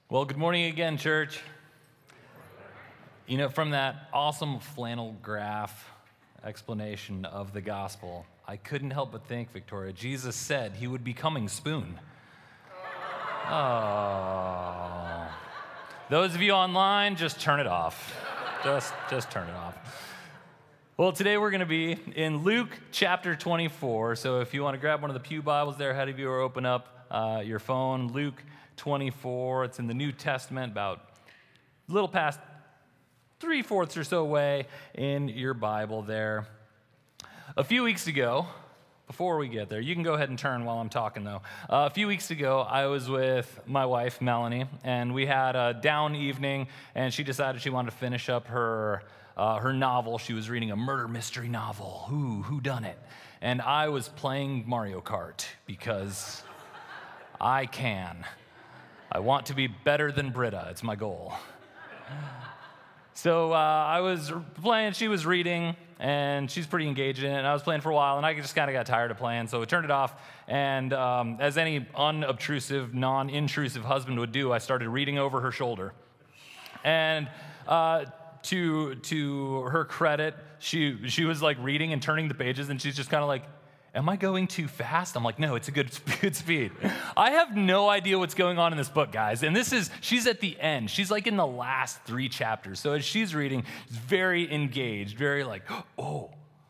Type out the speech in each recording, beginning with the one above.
Well, good morning again, church. You know, from that awesome flannel graph explanation of the gospel, I couldn't help but think, Victoria, Jesus said he would be coming spoon. Oh. Those of you online, just turn it off. Just turn it off. Well, today we're going to be in Luke chapter 24. So if you want to grab one of the pew Bibles there ahead of you or open up your phone, Luke 24. It's in the New Testament, about a little past 3/4 or so way in your Bible there. A few weeks ago, before we get there, you can go ahead and turn while I'm talking though. A few weeks ago, I was with my wife, Melanie, and we had a down evening, and she decided she wanted to finish up her novel. She was reading a murder mystery novel. Who done it? And I was playing Mario Kart because I can. I want to be better than Britta. It's my goal. So I was playing, she was reading, and she's pretty engaged in it, and I was playing for a while, and I just kind of got tired of playing, so we turned it off, and as any unobtrusive, non-intrusive husband would do, I started reading over her shoulder. And to her credit, she was like reading and turning the pages, and she's just kind of like, am I going too fast? I'm like, no, it's a good speed. I have no idea what's going on in this book, guys. And she's at the end. She's like in the last 3 chapters. So as she's reading, she's very engaged, very like, oh,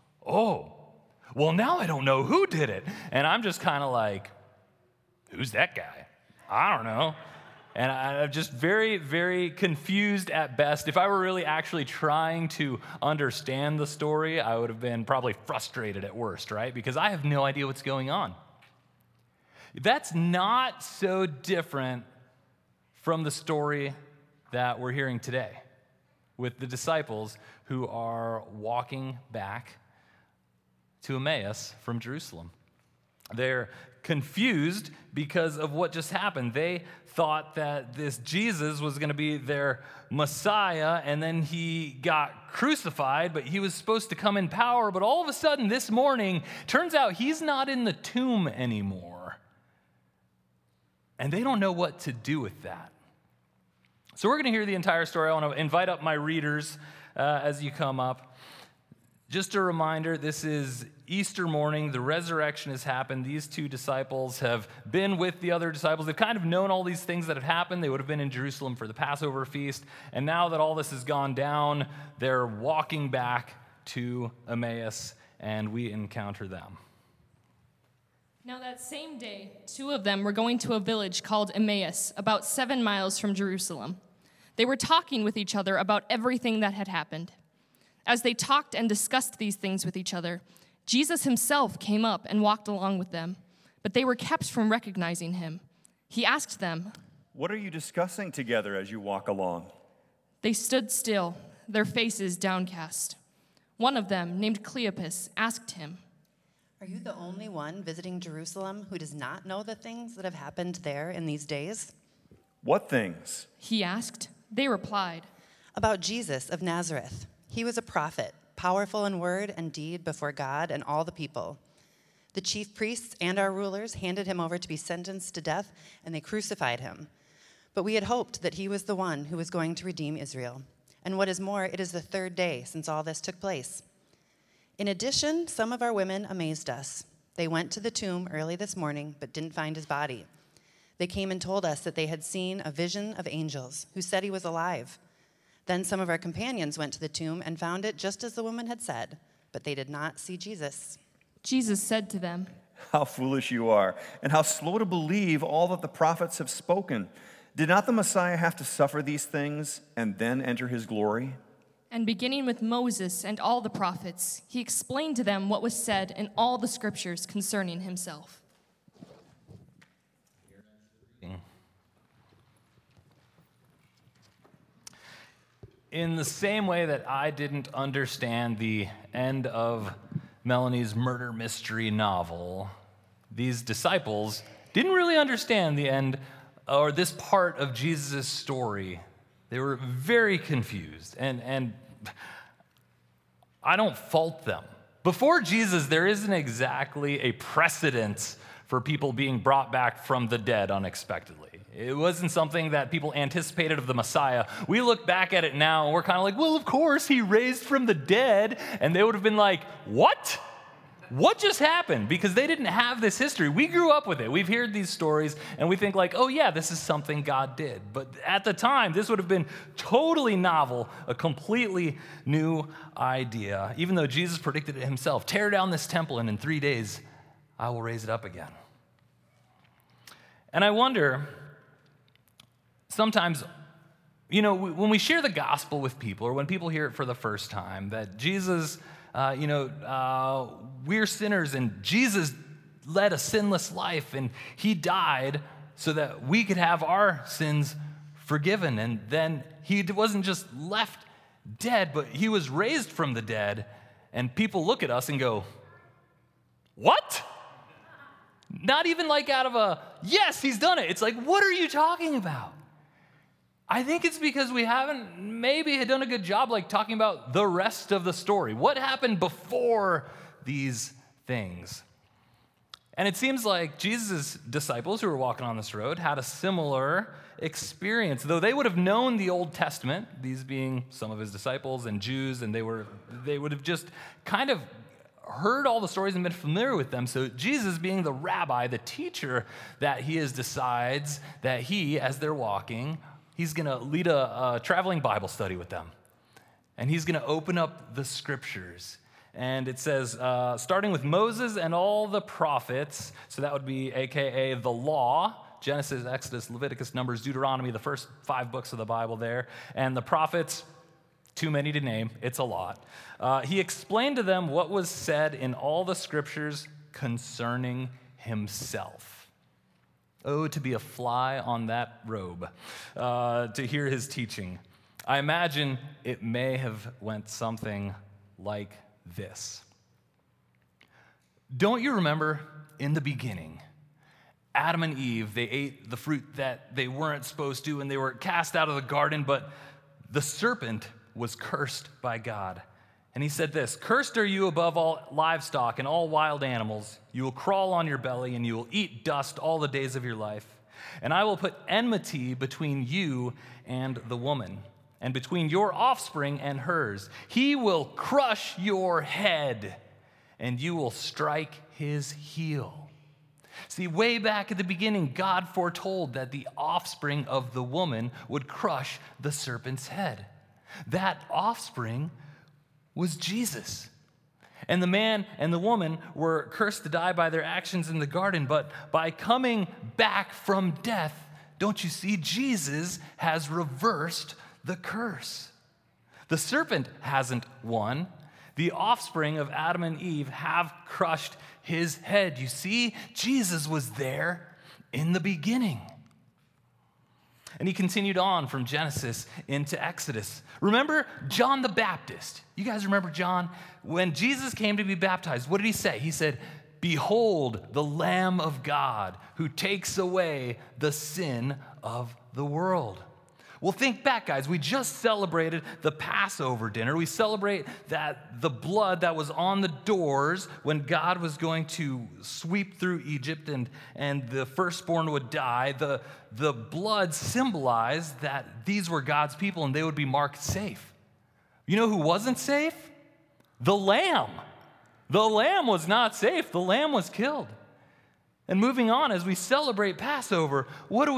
well, now I don't know who did it. And I'm just kind of like, who's that guy? I don't know. And I'm just very, very confused at best. If I were really actually trying to understand the story, I would have been probably frustrated at worst, right? Because I have no idea what's going on. That's not so different from the story that we're hearing today with the disciples who are walking back to Emmaus from Jerusalem. They're confused because of what just happened. They thought that this Jesus was going to be their Messiah, and then he got crucified, but he was supposed to come in power. But all of a sudden this morning, turns out he's not in the tomb anymore. And they don't know what to do with that. So we're going to hear the entire story. I want to invite up my readers as you come up. Just a reminder, this is Easter morning. The resurrection has happened. These 2 disciples have been with the other disciples. They've kind of known all these things that have happened. They would have been in Jerusalem for the Passover feast. And now that all this has gone down, they're walking back to Emmaus, and we encounter them. Now that same day, 2 of them were going to a village called Emmaus, about 7 miles from Jerusalem. They were talking with each other about everything that had happened. As they talked and discussed these things with each other, Jesus himself came up and walked along with them, but they were kept from recognizing him. He asked them, "What are you discussing together as you walk along?" They stood still, their faces downcast. One of them, named Cleopas, asked him, "Are you the only one visiting Jerusalem who does not know the things that have happened there in these days?" "What things?" he asked. They replied, "About Jesus of Nazareth. He was a prophet, powerful in word and deed before God and all the people. The chief priests and our rulers handed him over to be sentenced to death, and they crucified him. But we had hoped that he was the one who was going to redeem Israel. And what is more, it is the 3rd day since all this took place. In addition, some of our women amazed us. They went to the tomb early this morning, but didn't find his body. They came and told us that they had seen a vision of angels who said he was alive. Then some of our companions went to the tomb and found it just as the woman had said, but they did not see Jesus." Jesus said to them, "How foolish you are, and how slow to believe all that the prophets have spoken. Did not the Messiah have to suffer these things and then enter his glory?" And beginning with Moses and all the prophets, he explained to them what was said in all the scriptures concerning himself. In the same way that I didn't understand the end of Melanie's murder mystery novel, these disciples didn't really understand the end or this part of Jesus' story. They were very confused, and I don't fault them. Before Jesus, there isn't exactly a precedent for people being brought back from the dead unexpectedly. It wasn't something that people anticipated of the Messiah. We look back at it now and we're kind of like, well, of course, he raised from the dead. And they would have been like, what? What just happened? Because they didn't have this history. We grew up with it. We've heard these stories and we think like, oh yeah, this is something God did. But at the time, this would have been totally novel, a completely new idea. Even though Jesus predicted it himself, tear down this temple and in 3 days, I will raise it up again. And I wonder, sometimes, when we share the gospel with people or when people hear it for the first time, that Jesus, we're sinners and Jesus led a sinless life and he died so that we could have our sins forgiven. And then he wasn't just left dead, but he was raised from the dead. And people look at us and go, what? Not even like out of a, yes, he's done it. It's like, what are you talking about? I think it's because we haven't maybe done a good job like talking about the rest of the story. What happened before these things? And it seems like Jesus' disciples who were walking on this road had a similar experience. Though they would have known the Old Testament, these being some of his disciples and Jews, and they would have just kind of heard all the stories and been familiar with them. So Jesus, being the rabbi, the teacher that he is, decides that he, as they're walking, he's going to lead a traveling Bible study with them. And he's going to open up the scriptures. And it says, starting with Moses and all the prophets, so that would be AKA the law, Genesis, Exodus, Leviticus, Numbers, Deuteronomy, the first 5 books of the Bible there. And the prophets, too many to name, it's a lot. He explained to them what was said in all the scriptures concerning himself. Oh, to be a fly on that robe, to hear his teaching. I imagine it may have went something like this. Don't you remember in the beginning, Adam and Eve, they ate the fruit that they weren't supposed to, and they were cast out of the garden, but the serpent was cursed by God. And he said this, "Cursed are you above all livestock and all wild animals. You will crawl on your belly and you will eat dust all the days of your life. And I will put enmity between you and the woman, and between your offspring and hers. He will crush your head, and you will strike his heel." See, way back at the beginning, God foretold that the offspring of the woman would crush the serpent's head. That offspring was Jesus. And the man and the woman were cursed to die by their actions in the garden, but by coming back from death, don't you see, Jesus has reversed the curse. The serpent hasn't won. The offspring of Adam and Eve have crushed his head. You see, Jesus was there in the beginning. And he continued on from Genesis into Exodus. Remember John the Baptist? You guys remember John? When Jesus came to be baptized, what did he say? He said, "Behold, the Lamb of God who takes away the sin of the world." Well, think back, guys. We just celebrated the Passover dinner. We celebrate that the blood that was on the doors when God was going to sweep through Egypt and the firstborn would die. The blood symbolized that these were God's people and they would be marked safe. You know who wasn't safe? The lamb. The lamb was not safe. The lamb was killed. And moving on, as we celebrate Passover,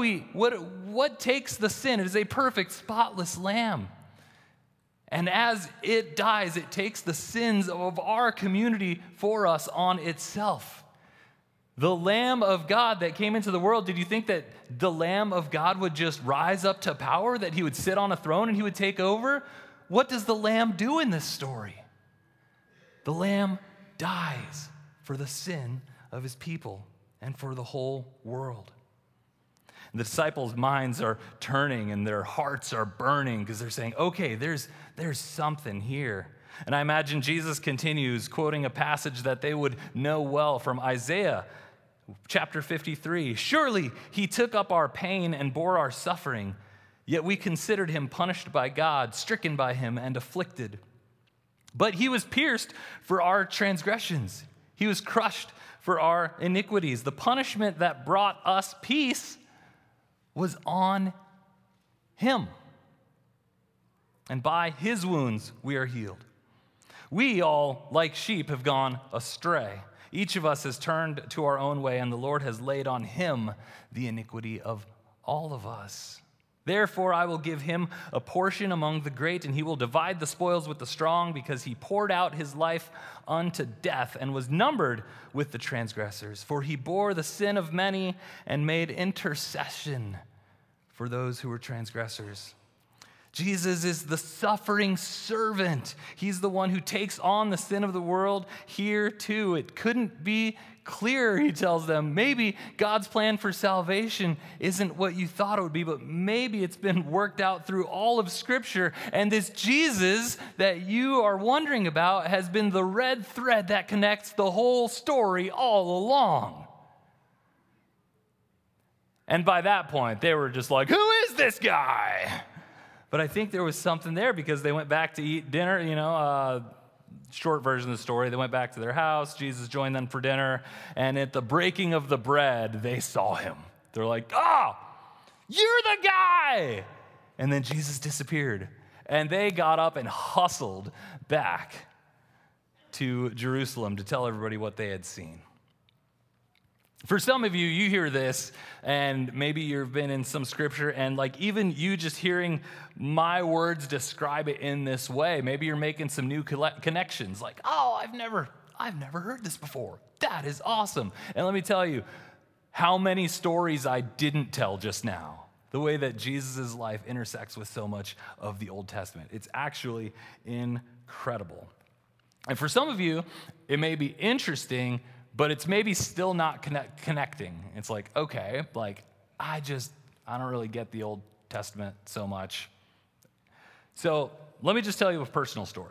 what takes the sin? It is a perfect, spotless lamb. And as it dies, it takes the sins of our community for us on itself. The Lamb of God that came into the world, did you think that the Lamb of God would just rise up to power, that he would sit on a throne and he would take over? What does the Lamb do in this story? The Lamb dies for the sin of his people and for the whole world. And the disciples' minds are turning and their hearts are burning because they're saying, okay, there's something here. And I imagine Jesus continues quoting a passage that they would know well from Isaiah chapter 53. "Surely he took up our pain and bore our suffering, yet we considered him punished by God, stricken by him and afflicted. But he was pierced for our transgressions. He was crushed for our iniquities. The punishment that brought us peace was on him. And by his wounds we are healed. We all, like sheep, have gone astray. Each of us has turned to our own way, and the Lord has laid on him the iniquity of all of us. Therefore, I will give him a portion among the great, and he will divide the spoils with the strong, because he poured out his life unto death and was numbered with the transgressors. For he bore the sin of many and made intercession for those who were transgressors. Jesus is the suffering servant. He's the one who takes on the sin of the world here too. It couldn't be clearer, he tells them. Maybe God's plan for salvation isn't what you thought it would be, but maybe it's been worked out through all of Scripture. And this Jesus that you are wondering about has been the red thread that connects the whole story all along. And by that point, they were just like, who is this guy? But I think there was something there, because they went back to eat dinner, short version of the story. They went back to their house. Jesus joined them for dinner. And at the breaking of the bread, they saw him. They're like, you're the guy. And then Jesus disappeared. And they got up and hustled back to Jerusalem to tell everybody what they had seen. For some of you, you hear this, and maybe you've been in some scripture, and like even you just hearing my words describe it in this way, maybe you're making some new connections, like, I've never heard this before. That is awesome. And let me tell you, how many stories I didn't tell just now, the way that Jesus' life intersects with so much of the Old Testament. It's actually incredible. And for some of you, it may be interesting, but it's maybe still not connecting. It's like, okay, like, I don't really get the Old Testament so much. So let me just tell you a personal story.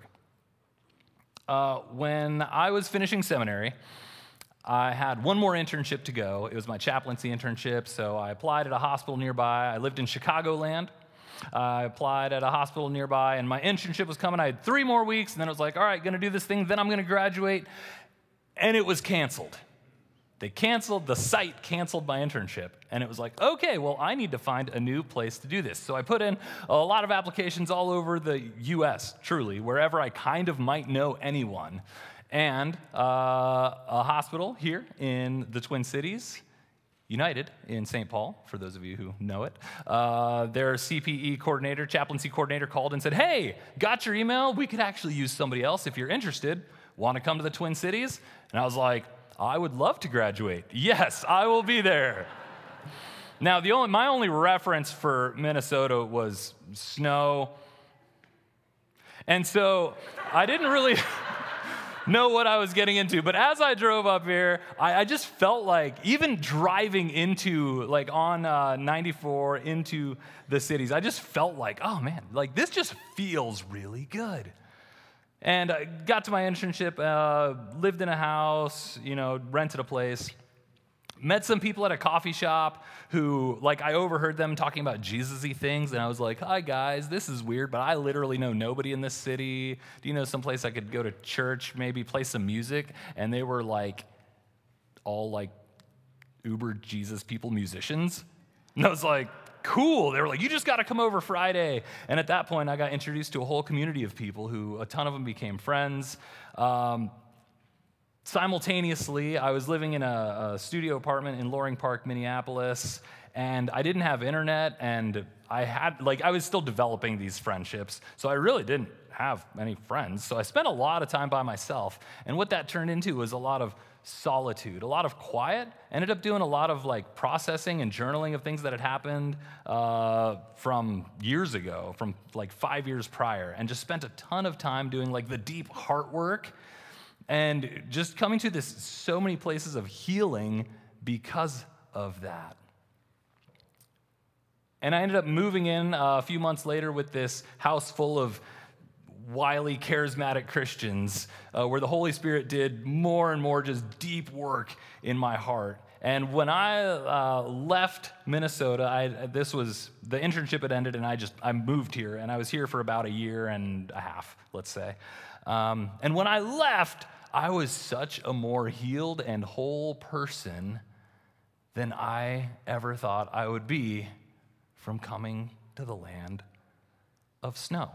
When I was finishing seminary, I had one more internship to go. It was my chaplaincy internship, so I applied at a hospital nearby. I lived in Chicagoland. I applied at a hospital nearby, and my internship was coming. I had 3 more weeks, and then I was like, all right, going to do this thing, then I'm going to graduate. And it was canceled. The site canceled my internship. And it was like, okay, well, I need to find a new place to do this. So I put in a lot of applications all over the U.S., truly, wherever I kind of might know anyone. And a hospital here in the Twin Cities, United in St. Paul, for those of you who know it, their CPE coordinator, chaplaincy coordinator called and said, hey, got your email? We could actually use somebody else if you're interested. Want to come to the Twin Cities? And I was like, I would love to graduate. Yes, I will be there. Now, my only reference for Minnesota was snow. And so I didn't really know what I was getting into. But as I drove up here, I just felt like, even driving into, like on 94 into the cities, I just felt like, oh man, like this just feels really good. And I got to my internship, lived in a house, rented a place, met some people at a coffee shop who, like, I overheard them talking about Jesus-y things, and I was like, hi, guys, this is weird, but I literally know nobody in this city. Do you know someplace I could go to church, maybe play some music? And they were, like, all, like, uber Jesus people musicians. And I was like, cool. They were like, you just got to come over Friday. And at that point, I got introduced to a whole community of people who, a ton of them became friends. Simultaneously, I was living in a studio apartment in Loring Park, Minneapolis, and I didn't have internet, and I was still developing these friendships, so I really didn't have any friends. So I spent a lot of time by myself, and what that turned into was a lot of solitude, a lot of quiet. Ended up doing a lot of like processing and journaling of things that had happened from years ago, from like 5 years prior, and just spent a ton of time doing like the deep heart work and just coming to so many places of healing because of that. And I ended up moving in a few months later with this house full of wily, charismatic Christians, where the Holy Spirit did more and more just deep work in my heart. And when I left Minnesota, the internship had ended, and I moved here, and I was here for about 1.5 years, let's say. And when I left, I was such a more healed and whole person than I ever thought I would be from coming to the land of snow.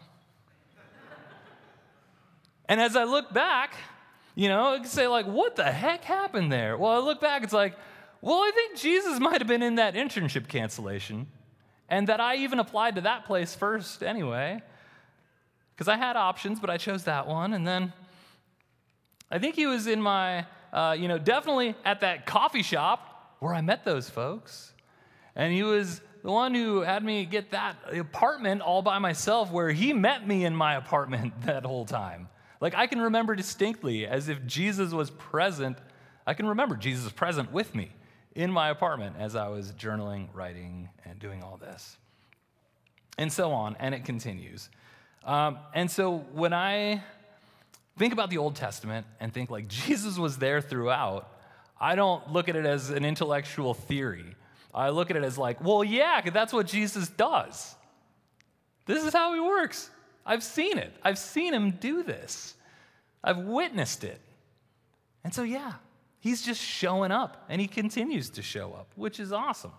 And as I look back, I can say, like, what the heck happened there? Well, I look back, it's like, well, I think Jesus might have been in that internship cancellation, and that I even applied to that place first anyway, because I had options, but I chose that one. And then I think he was in my, definitely at that coffee shop where I met those folks. And he was the one who had me get that apartment all by myself, where he met me in my apartment that whole time. Like, I can remember distinctly, as if Jesus was present. I can remember Jesus was present with me in my apartment as I was journaling, writing, and doing all this. And so on, and it continues. And so when I think about the Old Testament and think like Jesus was there throughout, I don't look at it as an intellectual theory. I look at it as like, well, yeah, 'cause that's what Jesus does. This is how he works. I've seen it. I've seen him do this. I've witnessed it. And so, yeah, he's just showing up, and he continues to show up, which is awesome.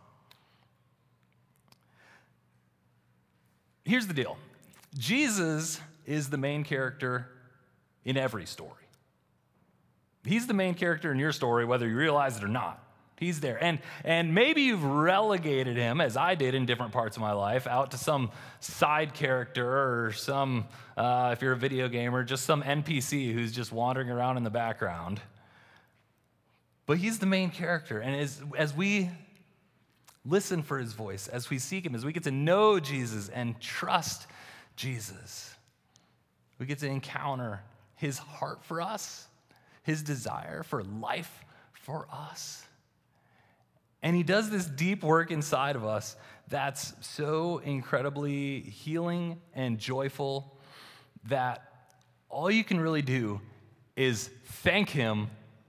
Here's the deal. Jesus is the main character in every story. He's the main character in your story, whether you realize it or not. He's there. And maybe you've relegated him, as I did in different parts of my life, out to some side character or some, if you're a video gamer, just some NPC who's just wandering around in the background. But he's the main character. And as we listen for his voice, as we seek him, as we get to know Jesus and trust Jesus, we get to encounter his heart for us, his desire for life for us. And he does this deep work inside of us that's so incredibly healing and joyful that all you can really do is thank him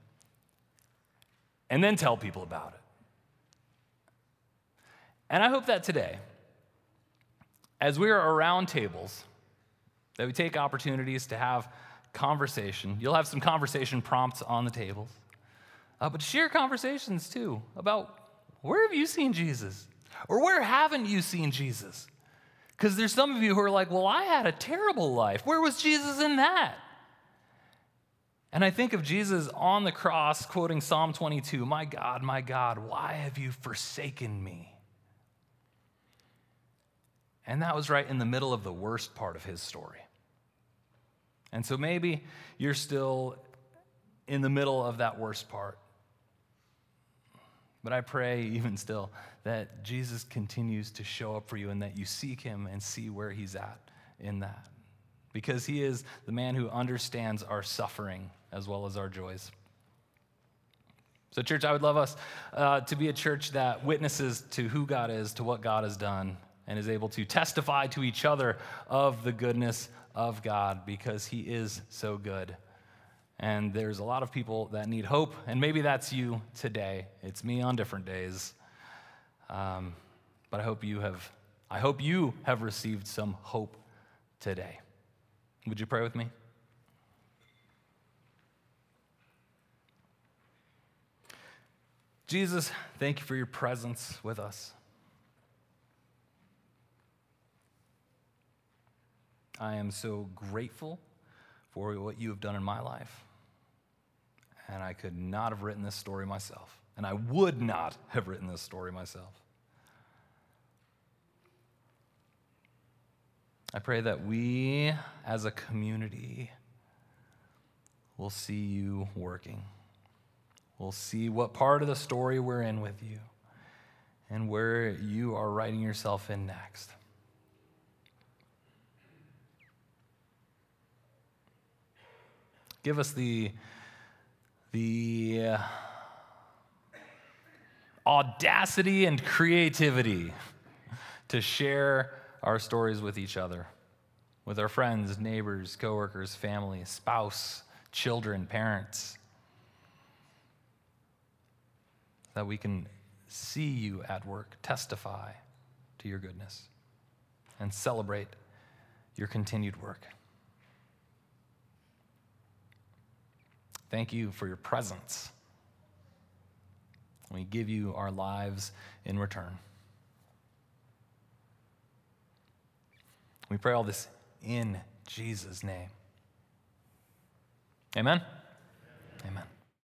and then tell people about it. And I hope that today, as we are around tables, that we take opportunities to have conversation. You'll have some conversation prompts on the tables. But share conversations, too, about where have you seen Jesus? Or where haven't you seen Jesus? Because there's some of you who are like, well, I had a terrible life. Where was Jesus in that? And I think of Jesus on the cross quoting Psalm 22, my God, why have you forsaken me? And that was right in the middle of the worst part of his story. And so maybe you're still in the middle of that worst part. But I pray even still that Jesus continues to show up for you and that you seek him and see where he's at in that. Because he is the man who understands our suffering as well as our joys. So church, I would love us to be a church that witnesses to who God is, to what God has done, and is able to testify to each other of the goodness of God because he is so good. And there's a lot of people that need hope, and maybe that's you today. It's me on different days. But I hope you have received some hope today. Would you pray with me? Jesus, thank you for your presence with us. I am so grateful for what you have done in my life. And I could not have written this story myself. And I would not have written this story myself. I pray that we, as a community, will see you working. We'll see what part of the story we're in with you and where you are writing yourself in next. Give us the audacity and creativity to share our stories with each other, with our friends, neighbors, coworkers, family, spouse, children, parents, that we can see you at work, testify to your goodness, and celebrate your continued work. Thank you for your presence. We give you our lives in return. We pray all this in Jesus' name. Amen.